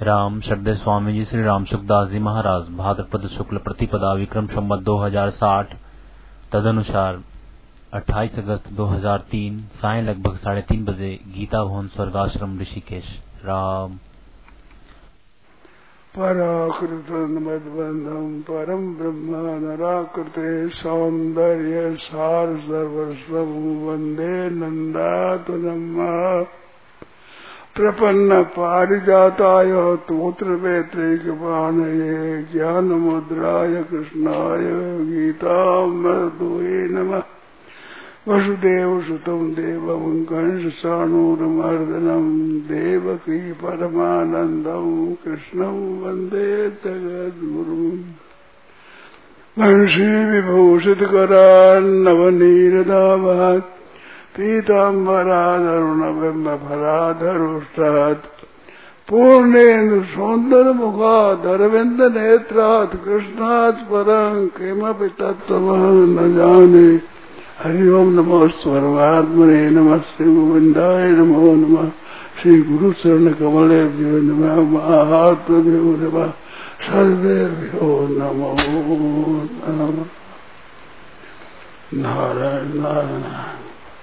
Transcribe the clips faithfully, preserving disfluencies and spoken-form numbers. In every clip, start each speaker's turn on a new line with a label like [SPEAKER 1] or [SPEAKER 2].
[SPEAKER 1] राम श्रद्धेय स्वामी जी श्री राम सुखदास जी महाराज भाद्रपद शुक्ल प्रतिपदा विक्रम संवत दो हजार साठ तदनुसार अट्ठाईस अगस्त दो हजार तीन साय लगभग साढ़े तीन बजे गीता भवन स्वर्गाश्रम ऋषिकेश। राम
[SPEAKER 2] पराकृतमद्बंधम परम ब्रह्म नराकृते सौंदर्य सार सर्वस्व वंदे नंदातुनम प्रपन्न पारिजाताय तोत्र वेत्रैक बाणये ज्ञान मुद्राय कृष्णाय गीतामृतये नमः। वसुदेव सुतं देवं कंसचाणूरमर्दनं देवकी परमानन्दं कृष्णं वन्दे जगद्गुरुम्। वंशी विभूषितकरान्नवनीरदाभात् पीताम्बराधरुणबिम्बफलाधरुष्टात् पूर्णेन्दु सौन्दर्यमुखाधरविन्दनेत्रात् कृष्णात् परं किमपि तत्त्वमहं न जाने। हरि ओम नमो परमात्मने नमः श्री गोविंदाय नमो नमः श्री गुरु चरण कमलेभ्यो नमः महात्मभ्यो नमः सर्वेभ्यो नमो नमः। नारायण नारायण।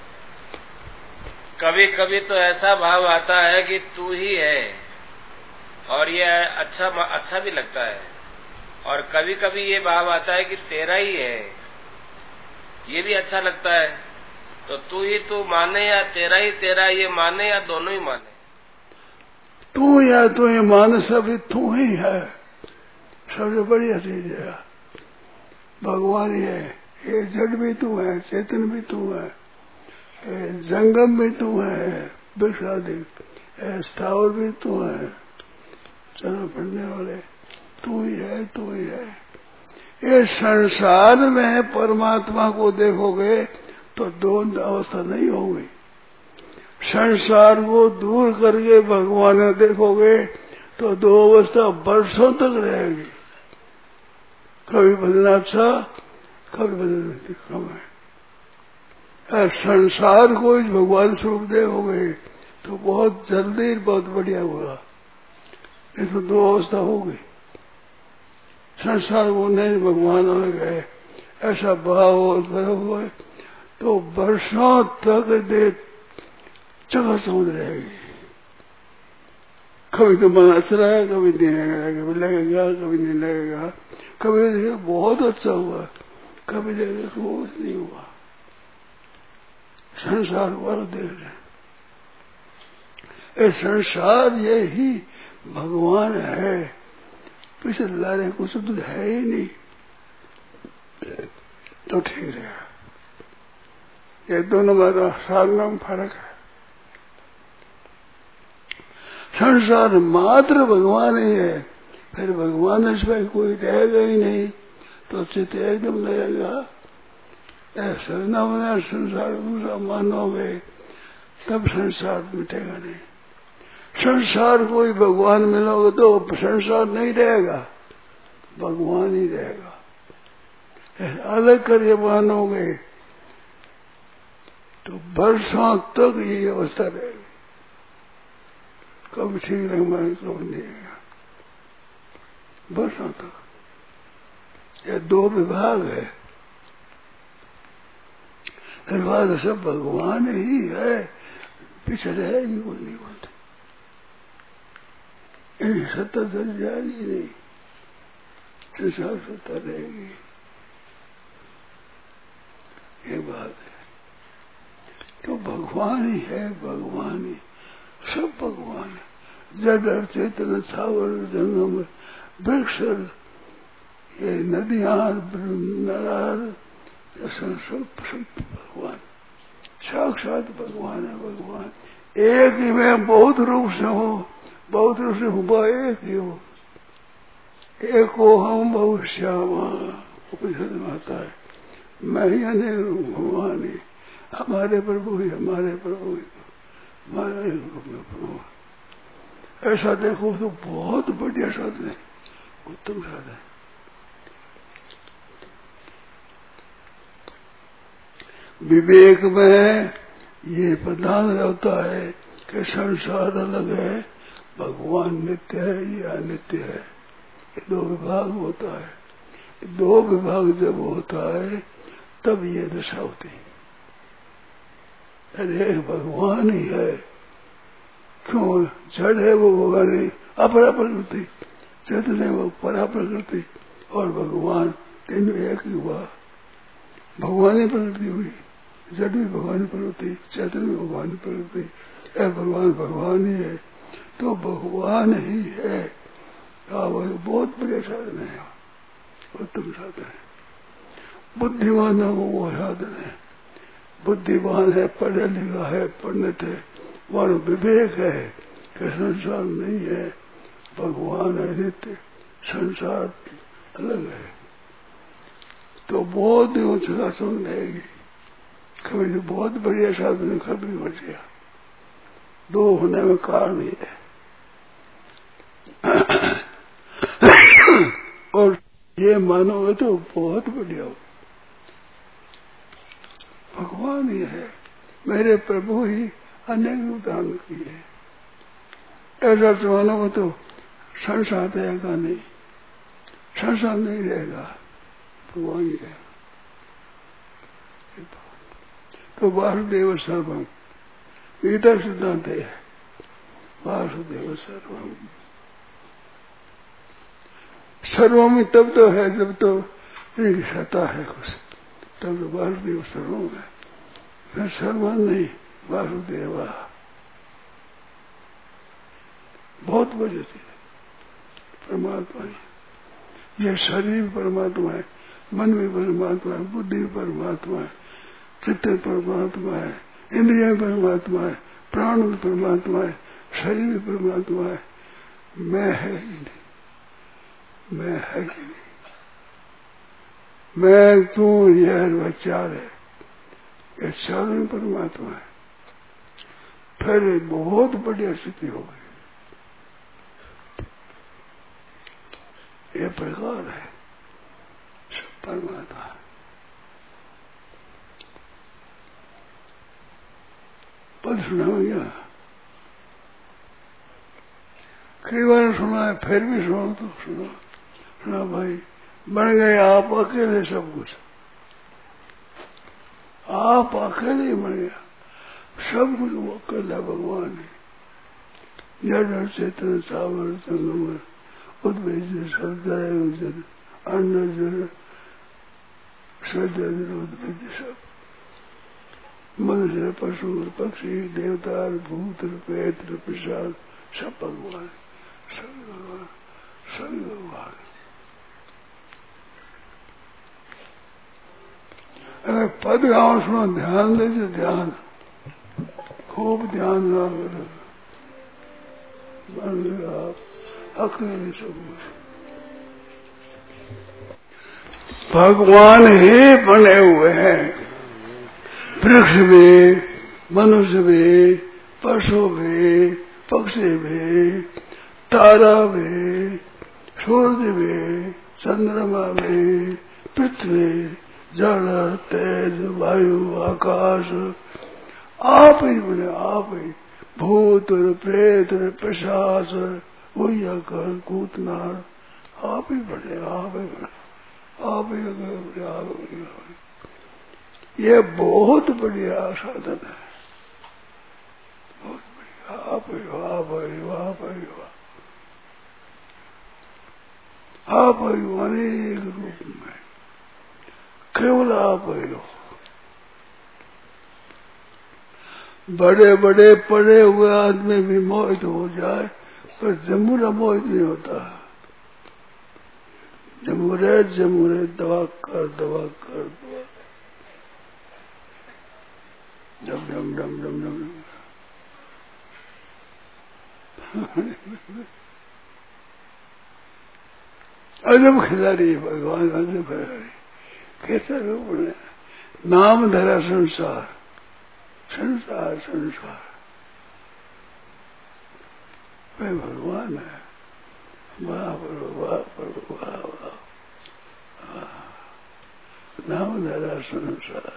[SPEAKER 3] कभी कभी तो ऐसा भाव आता है कि तू ही है और ये अच्छा अच्छा भी लगता है, और कभी कभी ये भाव आता है कि तेरा ही है, ये भी अच्छा लगता है। तो तू ही तू माने या तेरा ही तेरा ये माने या दोनों ही माने?
[SPEAKER 2] तू या तू ही माने, सभी तू ही है। सबसे बढ़िया चीज है भगवान ही है। ये जड़ भी तू है, चेतन भी तू है, जंगम भी तू है, वृक्षादि स्थावर भी तू है, चलो पढ़ने वाले तू ही है, तू ही है। ये संसार में परमात्मा को देखोगे तो दो अवस्था नहीं होगी। संसार को दूर करके भगवान देखोगे तो दो अवस्था वर्षों तक रहेगी। कभी बदलना अच्छा, कभी बदलना कम है। संसार को भगवान स्वरूप देखोगे तो बहुत जल्दी बहुत बढ़िया होगा। इसमें दो अवस्था होगी। संसार को नहीं भगवान हो गए ऐसा भाव हुआ तो वर्षों तक दे जगह समझ रहेगी। कभी तो मन अच्छा रहेगा, कभी नहीं लगेगा, कभी लगेगा कभी नहीं लगेगा, कभी देखिए बहुत अच्छा हुआ, कभी देखिए बहुत नहीं हुआ। संसार वाला देख रहे, ये संसार यही भगवान है, पीछे लारे कुछ तो है ही नहीं, तो ठीक रहेगा। ये दोनों में साधना में फर्क है। संसार मात्र भगवान ही है, फिर भगवान से कोई रहेगा ही नहीं, तो चित्त एकदम रहेगा। ऐसा न बना संसार दूसरा मानोगे तब संसार मिटेगा नहीं। संसार कोई भगवान मिलोगे तो संसार नहीं रहेगा, भगवान ही रहेगा। अलग करके मानोगे तो वर्षों तक ये अवस्था रहेगी, कभी ठीक लगेगा कभी नहीं रहेगा, वर्षों तक। ये दो विभाग है। निर्वाद सब भगवान ही है, पीछे रहेगी कोई नहीं बोलते, सत्ता चल जाएगी नहीं, संसार सत्ता रहेगी। ये बात है। तो भगवान ही है, भगवान ही सब भगवान है। जड़ चेतन स्थावर जंगम वृक्ष ये नदियां नरार सब भगवान, साक्षात भगवान है। भगवान एक ही में बहुत रूप से हो, बहुत रूप से हुआ एक ही हो। एक हो हम बहुत श्यामा, उपनिषद में आता है। मैं ही अनेक रूप भगवान ही, हमारे प्रभु ही हमारे प्रभु ही हमारा एक रूप में प्रभु। ऐसा देखो तो बहुत बढ़िया साधन है, उत्तम साधन है। विवेक में ये प्रधान रहता है कि संसार अलग है, भगवान नित्य है या अनित्य है, ये दो विभाग होता है। दो विभाग जब होता है तब ये दशा होती है। अरे भगवान ही है, क्यों? जड़ है वो भगवान ही, अपरा प्रकृति, चैतन्य है वो परा प्रकृति, और भगवान तीनों एक ही हुआ। भगवान ही प्रकृति हुई, जड़ भी भगवान प्रकृति, चैतन्य भी भगवान प्रकृति, है भगवान भगवान ही है। तो भगवान ही है, वही बहुत बढ़िया साधन है, उत्तम साधन है। बुद्धिमान हो वो साधन है। बुद्धिमान है, पढ़ा लिखा है, पंडित है, वहां विवेक है कि संसार नहीं है, भगवान है नित्य, संसार अलग है। तो बहुत ही ऊंचा सुन रहेगी, कभी तो बहुत बढ़िया साधन, कभी बढ़िया। दो होने में कारण ही है। और ये मानोगे तो बहुत बढ़िया हो। भगवान ही है, मेरे प्रभु ही अनेक रूप धारण किए। ऐसा मानोगे तो संसार रहेगा नहीं, संसार नहीं रहेगा, भगवान ही रहेगा। तो वासुदेव सर्वम गीता सिद्धांत है, वासुदेव सर्वम। सर्वम तब तो है जब तो एक सत्ता है कुछ, तब तो वासुदेव सर्वम है। फिर सर्वम नहीं, वासुदेवा बहुत वजह थी। परमात्मा ही, यह शरीर भी परमात्मा है, मन भी परमात्मा है, बुद्धि भी परमात्मा है, चित्त परमात्मा है, इंद्रिया परमात्मा है, प्राण भी परमात्मा है, शरीर भी परमात्मा है। मैं है ही नहीं, मैं है ही नहीं, मैं तू यह चार है, ये चारों परमात्मा है। फिर बहुत बढ़िया स्थिति हो गई। ये प्रकार है सब परमात्मा। पद सुना गया, कई बार सुना है, फिर भी सुना तो सुना सुना भाई, बन गए आप अकेले सब कुछ, आप अकेले बन गया सब कुछ, वो अकेला भगवान है। जड़ चेतन सावर संगमर उद्वेज सर्वजन अन्न जल सजन उद्वेज सब, मनुष्य पशु पक्षी देवता भूत प्रेत पिशाच सब भगवान, सभी भगवान, सभी भगवान। अगर पद गाँव सुनो, ध्यान दीजिए, ध्यान खूब ध्यान ना करो, बन गया आप अकेले सब कुछ। भगवान ही बने हुए हैं, वृक्ष भी, मनुष्य भी, पशु भी, पक्षी भी, तारा भी, सूर्य भी, चंद्रमा भी, पृथ्वी, जल, तेज, वायु, आकाश, आप ही बने, आप ही। भूत प्रेत पिशाच कर कूटनार, आप ही बने, आप ही बने, आप ही बने, आप ही बने। ये बहुत बढ़िया साधन है, बहुत बढ़िया। आप ही हो, आप ही हो, आप ही हो, आप ही हो, अनेक रूप में केवल आप ही हो। बड़े बड़े पड़े हुए आदमी भी मोहित हो जाए, पर जमुरा मोहित नहीं होता। जमुरे जमुरे दवा कर दवा कर दवा, डम डम डम डम डम। अजब खिलाड़ी भगवान, अजब खिलाड़ी। कैसा रूप है, नाम धरा संसार, संसार संसार वे भगवान है। वाह वाह वाह वाह, नाम धरा संसार,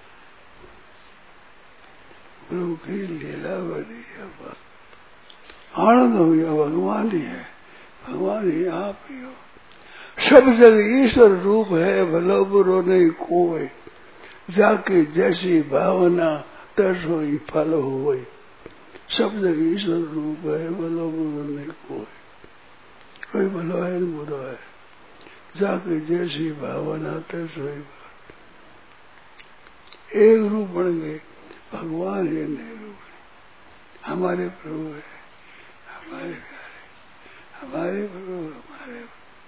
[SPEAKER 2] प्रभु की लीला बड़ी है। आनंद हो गया, भगवान ही है, भगवान ही आप ही हो। सब जगह ईश्वर रूप है, भलो बुरो नहीं कोई, जाके जैसी भावना तस होई फल होई। सब जगह ईश्वर रूप है, भलो बुरो नहीं कोई, कोई भलो है न बुरा है, जाके जैसी भावना तस होई। एक रूप बन गए, भगवान है, नहीं रूप हमारे प्रभु है, हमारे प्यारे, हमारे प्रभु, हमारे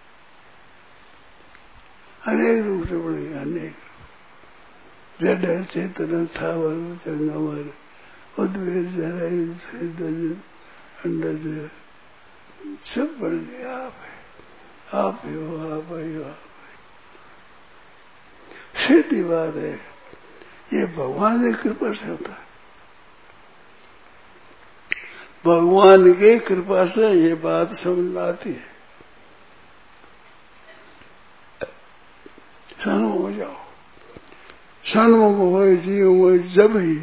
[SPEAKER 2] अनेक रूप से बन गए, अनेक रूप। जड़ चेतन स्थावर जंगमर उद्वेद जरायु अंडज सब बन गए। आप है, आप ही हो, आप ही हो, आप सीधी बात है, ये भगवान की कृपा से होता है। भगवान की कृपा से ये बात समझ में आती है। सन्मुख हो जाओ, सन्मुख हो जीव हो जब ही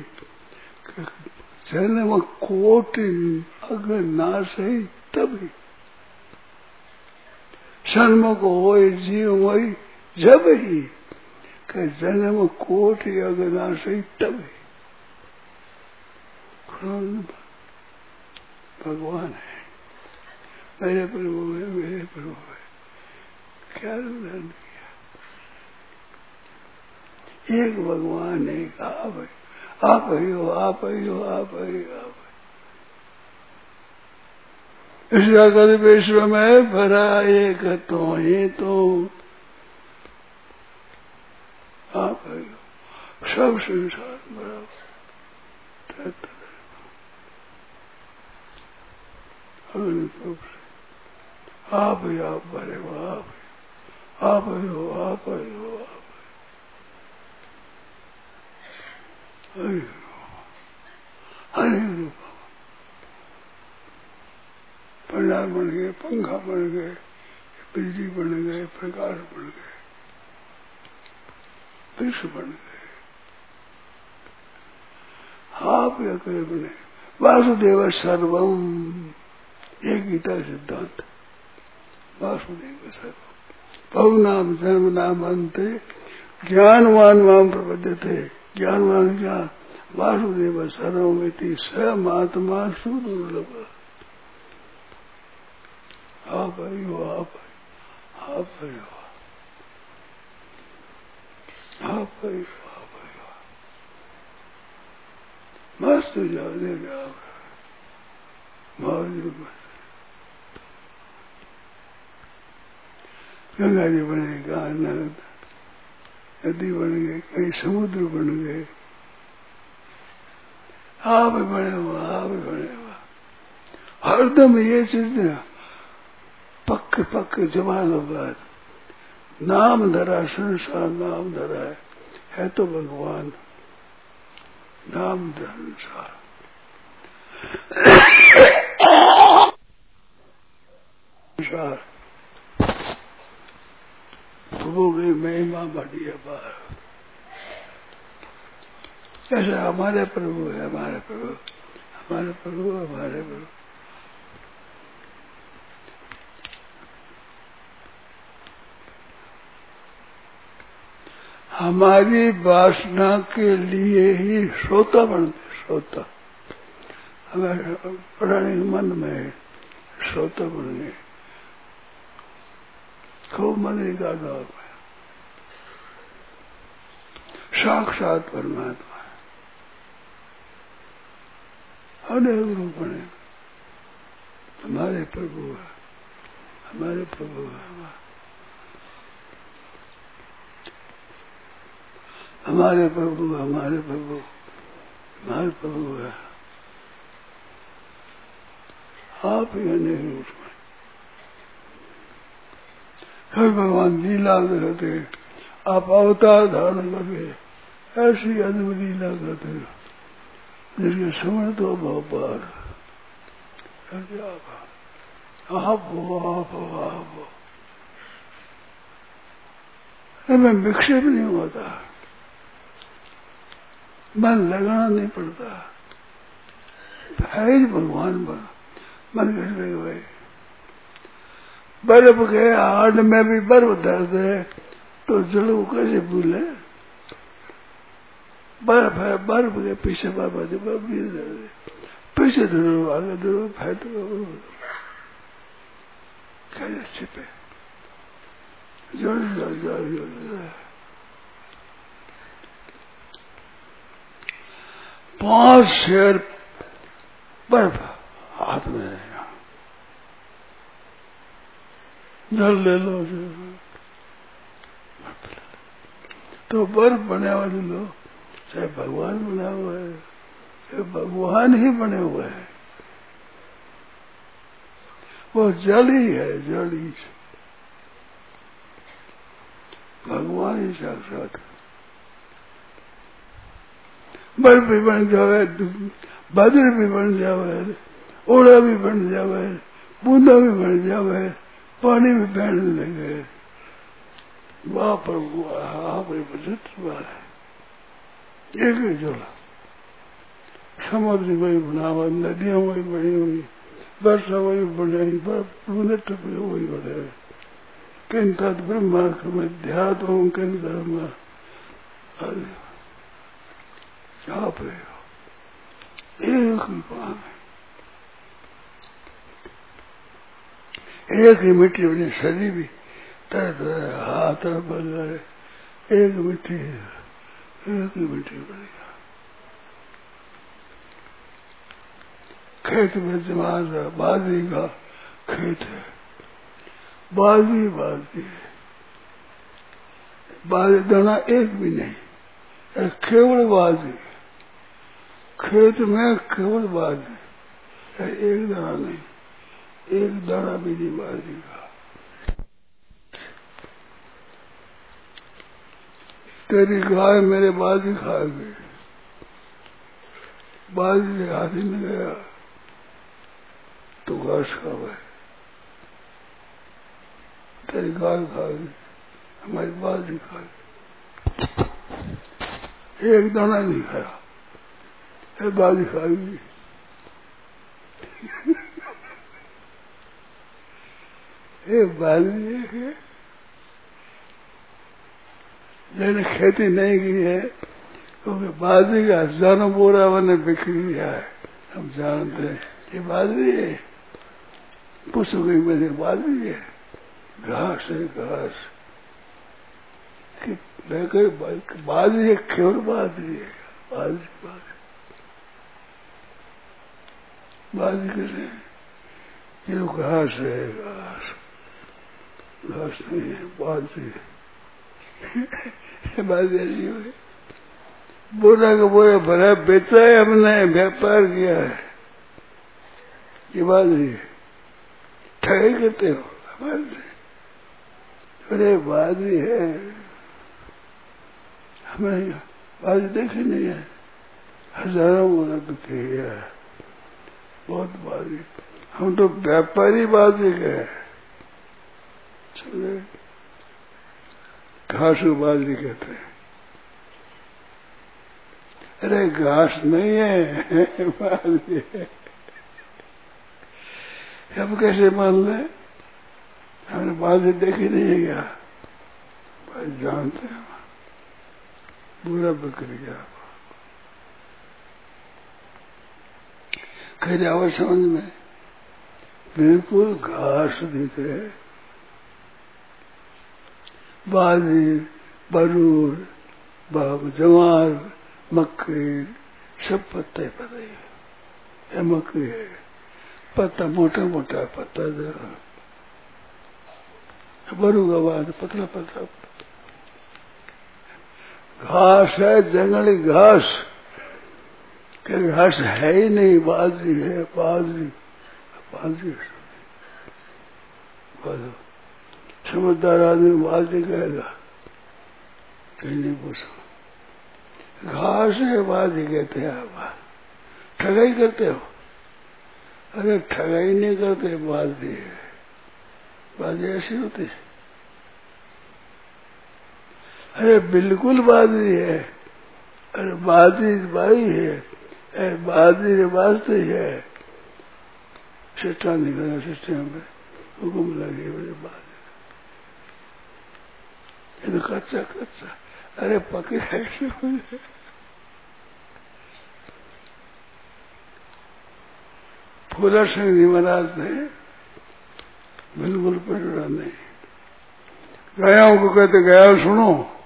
[SPEAKER 2] जन्म कोटि अगर ना सही तभी सन्मुख हो जीव हो जब ही जन्म कोटि अगर ना सही तभी भगवान है, मेरे प्रभु है, मेरे प्रभु है। क्या उदाहरण किया, एक भगवान एक आप है, आप ही हो, आप ही हो, आप ही हो, आप इस जगत विश्व में भरा एक तो ही तो आप ही हो, सब संसार भरा आप ही आप भरे हो, आप आप ही हो, आप ही हो, आप हरे रूप पंडाल बन गए, पंखा बन गए, बिजली बन गए, प्रकाश बन गए, विश्व बन गए, आप या करे बने। वासुदेव सर्वम, ये गीता सिद्धांत, वासुदेव सर्वम। बहु नाम जन्म नाम अंते ज्ञानवान माम प्रपद्यते। ज्ञानवान क्या, वासुदेव सर्वमिति स महात्मा सुदुर्लभ। आप ही हो, आप आप ही हो, आप ही हो, आप ही हो। मस्त जाओ देगा मौज। गंगा जी बने, नदी बन गए, कहीं समुद्र बन गए, आप बने हुआ, आप बने हुआ। हरदम ये चीज पक्के पक्के जमाल बात, नाम धरा, संसार नाम धरा है, है तो भगवान नाम संसार। संसार प्रभु की महिमा बड़ी है बार। ऐसे हमारे प्रभु है, हमारे प्रभु, हमारे प्रभु, हमारे प्रभु। हमारी वासना के लिए ही श्रोता बनते, श्रोता हमारे पुराने मन में श्रोता बन गए, खूब मन का दौर में साक्षात परमात्मा अनेक रूप बने। हमारे प्रभु है, हमारे प्रभु है, हमारे प्रभु, हमारे प्रभु, हमारे प्रभु है। आप ही अनेक रूप में। कभी भगवान लीला करते, आप अवतार धारण करके ऐसी अद्भुत लीला करते जिसके समझ तो भाव पार। आप हो, आप हो, आप हो, इनमें विक्षेप नहीं होता, मन लगाना नहीं पड़ता, है भगवान बन मन कर भाई बर्फ के हाथ में भी बर्फ धर दे तो जड़ को कैसे भूले? बर्फ है, बर्फ के पीछे बाबा जी बर्फ भी धर दे, पीछे धरो आगे धरो फायद कैसे छिपे जड़ जड़ जड़ जड़ पांच शेर बर्फ हाथ में है, जल ले लो तो बर्फ बने हुआ लो, चाहे भगवान बना हुआ है, चाहे भगवान ही बने हुए हैं, वो जल ही है, जल ही भगवान ही साक्षात। बर्फ भी बन जावे, बादल भी बन जावे, ओला भी बन जावे, बूंदा भी बन जावे, पानी भी बहने लगे, वहां पर वहां पर है एक ही जोड़ा। समुद्र वही बना हुआ, नदियां वही बनी हुई, वर्षा वही बनी, बूंदे टपके वही बने। किन तत् ब्रह्मा ध्यातों किन धर्म यहाँ पे एक ही पान है, एक ही मिट्टी बनी, शरीर भी तरह तरह हाथ बदल, एक मिट्टी एक ही मिट्टी बनी। खेत में जमान रहा, बाजरी का खेत है, बाजरी बाजरी है, बाजरी दाना एक भी नहीं, केवल बाजरी, खेत में केवल बाजरी, एक दाना नहीं, एक दाना भी नहीं बाजरी का। तेरी गाय मेरे बाजरी खा गई, बाजरी हाथी में गया तो घास खा गए, तेरी गाय खा गई, हमारी बाजरी खा गई, एक दाना नहीं खाया, ये बाजरी खा गई। ये बाजरी है, मैंने खेती नहीं की है क्योंकि बाजरी का हजारों बोरा मैंने बिक्री किया है, हम जानते हैं ये बाजरी है, पूछो गई मेरी बाजरी है, घास है घास कि मैं कही बाजरी है, केवल बाजरी है, बाजरी बाजरी बाजरी कैसे ये तो घास है, घास घास नहीं है, बाजरी है। बाजरी हुई बोरा का बोरा भरा बेचा है, हमने व्यापार किया है, ये बाजरी है, ठगी करते हो बाजरी, अरे बाजरी है, हमें बाजरी देखी नहीं है, हजारों बोरा बिक्री है, बहुत बाजरी, हम तो व्यापारी बाजरी के चले, घास को बाजरी कहते हैं, अरे घास नहीं है बाजरी है, हम कैसे मान ले, हमने बाजरी देखी नहीं है क्या, भाई जानते हैं बुरा बिक्री गया, खैर आवाज समझ में बिल्कुल घास दिख रहे, बाजरी बरूर बाब जवार मक्की सब पत्ते पत्ते है, मक्की है पत्ता मोटा मोटा पत्ता जरा, बरू का बाद पतला पतला घास है, जंगली घास के घास है ही नहीं, बाजरी है, बाजरी बाजरी बाजरी समझदार आदमी बाजरी कहेगा, कहीं नहीं पूछो, घास है बाजरी कहते हैं आप, ठगाई करते हो, अरे ठगाई नहीं करते, बाजरी है, बाजरी ऐसी होती है, अरे बिल्कुल बाजरी है, अरे बाजरी बाई है, अरे बाजरी वास्ते है, सिट्टा निकला, सिट्टे में हुक्म लगे मेरे बाद ये तो कच्चा कच्चा, अरे पके ऐसे मुझे फूला सिंह जी महाराज ने बिल्कुल पकड़ा नहीं। गायों को कहते गया सुनो,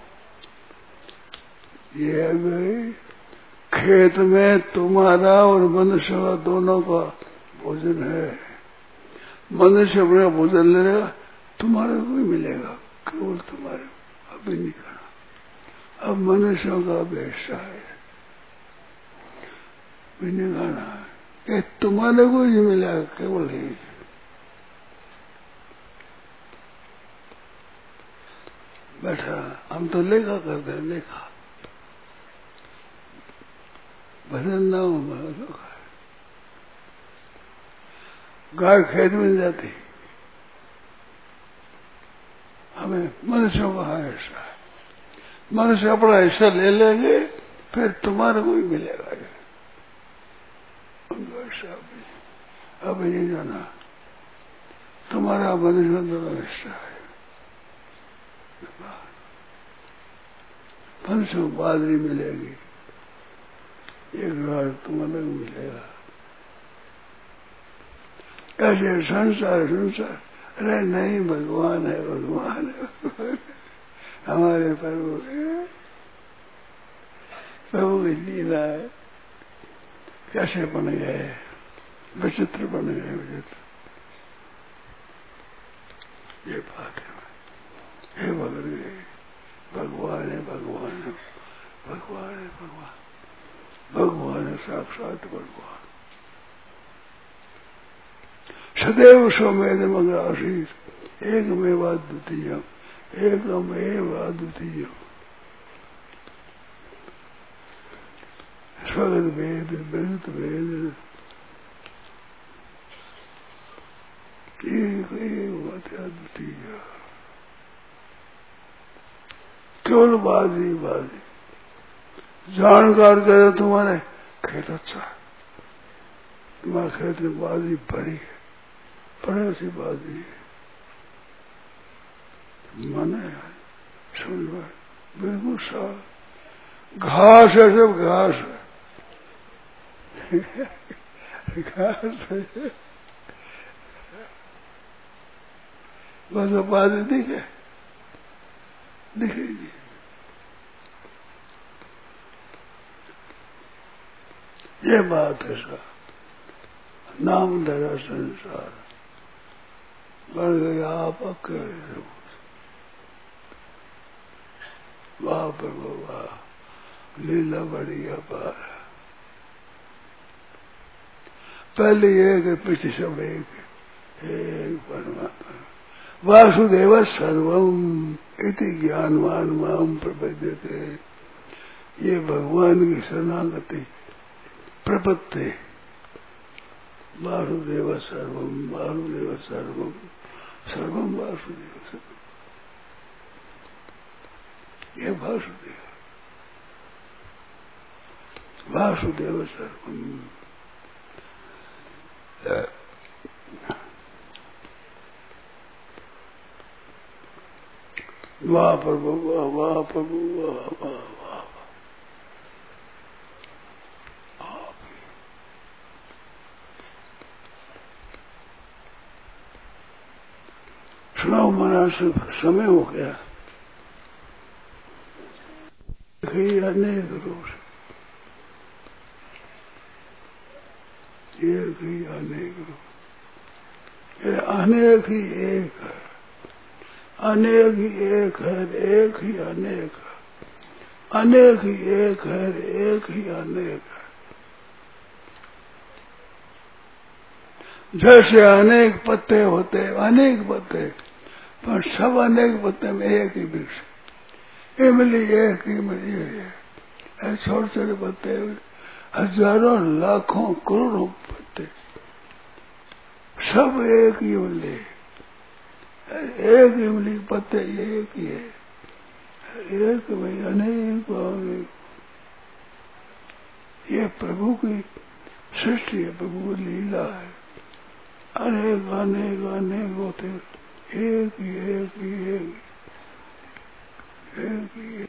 [SPEAKER 2] ये अगर खेत में तुम्हारा और मनुष्य का दोनों का भोजन है, मनुष्य अपना भोजन लेगा, तुम्हारे को ही मिलेगा, केवल तुम्हारे को अभी नहीं खाना। अब मनुष्यों का बेशा है, भी नहीं खाना है, ये तुम्हारे को ही मिलेगा, केवल ही। बैठा हम तो लेखा करते हैं, लेखा भजन ना हो है। गाय खेत में जाती, हमें मनुष्यों का हिस्सा है, मनुष्य अपना हिस्सा ले लेंगे, फिर तुम्हारे को ही मिलेगा उनका हिस्सा। अभी अभी नहीं जाना, तुम्हारा मनुष्य दोनों हिस्सा है। मनुष्य को बादरी मिलेगी, एक बार तुम्हारे को मिलेगा। ऐसे संसार संसार, अरे नहीं भगवान है, भगवान है, भगवान है। हमारे प्रभु है, प्रभु की लीला है, कैसे बन गए, विचित्र बन गए, विचित्र। ये बात है, हे भगवान, भगवान है, भगवान है, भगवान है, भगवान, भगवान है, साक्षात भगवान। सदैव स्वमेध मग्र आशीष, एक में बात द्वितीय, एक में बात द्वितीय। स्वगत वेद, वेद वेद, एक एक बात द्वितीय, केवल बाजी बाजी। जानकार करे तुम्हारे खेत अच्छा है, तुम्हारे खेत में बाजी भरी है, पड़े ऐसी बाजी है, मन है, सुन लो, बिल्कुल साफ घास है, सब घास है, घास है, बस बाजी दिखे, दिखेगी। ये बात है सा, नाम धरा संसार, बढ़ गया आप अकेले, वाह प्रभु वाह, लीला बड़ी अपार। पहले एक, पीछे सब एक, एक परमात्मा। वासुदेव सर्वम इति ज्ञानवान माम प्रपद्यते, ये भगवान की शरणागति प्रपत्ति। वासुदेव सर्वम, वासुदेव सर्वम, सर्वम वासुदेव सर्वम, ये वासुदेव, वासुदेव सर्वम। वाह प्रभु वाह, वाह प्रभु वाह, वाह वाह। सुनाओ मना, सिर्फ समय हो गया, अनेक रूप, एक ही अनेक रूप, ये अनेक ही एक है, अनेक ही एक है, एक ही अनेक है, अनेक ही एक है, एक ही अनेक है। जैसे अनेक पत्ते होते, अनेक पत्ते, पर सब अनेक पत्ते में एक ही वृक्ष, इमली एक ही इमली है, छोटे छोटे पत्ते, हजारों लाखों करोड़ों पत्ते, सब एक ही इमली, एक इमली पत्ते एक ही है, एक में अनेक अनेक। ये प्रभु की सृष्टि है, प्रभु की लीला है, अनेक अनेक अनेक होते, एक ही एक ही एक ही एक ही